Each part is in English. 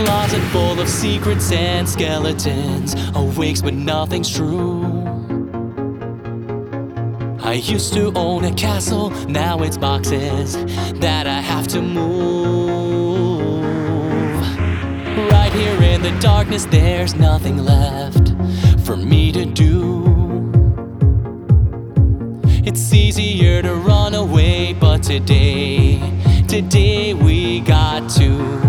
Closet full of secrets and skeletons, awakes but nothing's true. I used to own a castle, now it's boxes that I have to move. Right here in the darkness, there's nothing left for me to do. It's easier to run away, but today we got to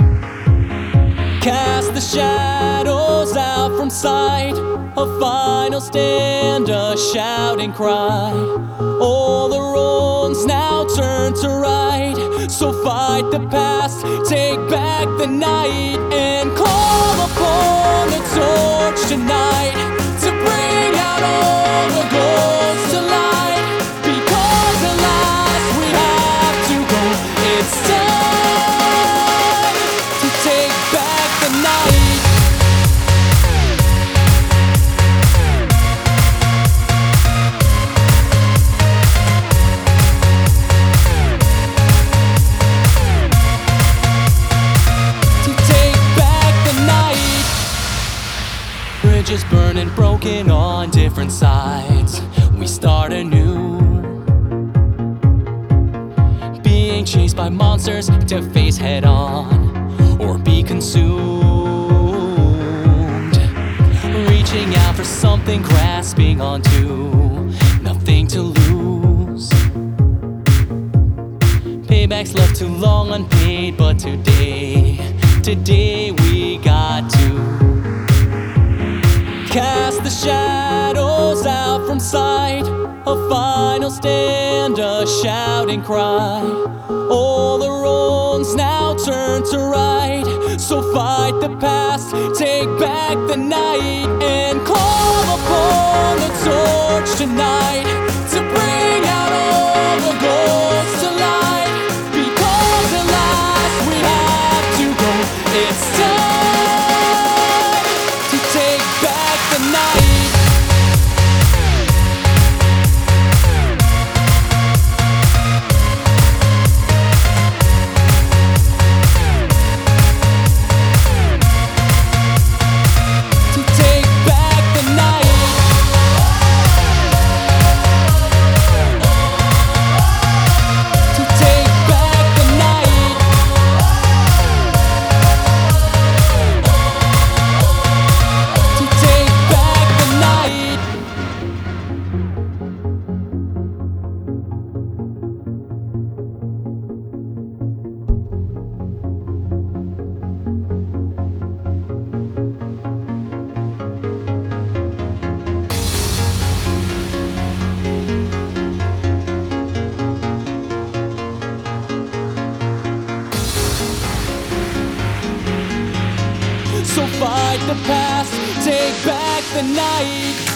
cast the shadows out from sight. A final stand, a shouting cry. All the wrongs now turn to right. So fight the past, take back the night, and call upon the torch tonight to bring out all the ghosts to light. Because alas, we have to go. It's time to take back the night. Bridges burning, broken on different sides. We start anew, being chased by monsters to face head on or be consumed. Reaching out for something, grasping onto nothing to lose. Payback's left too long unpaid, but today we got to cast the shadows out from sight. A final stand, a shouting cry. All the wrongs now turn to right. So fight the past, take back the night, and call upon the torch tonight to bring out all the ghosts to light. Because alas, we have to go. It's time to take back the night. To take back the night. To take back the night. To take back the night. So fight the past, take back the night.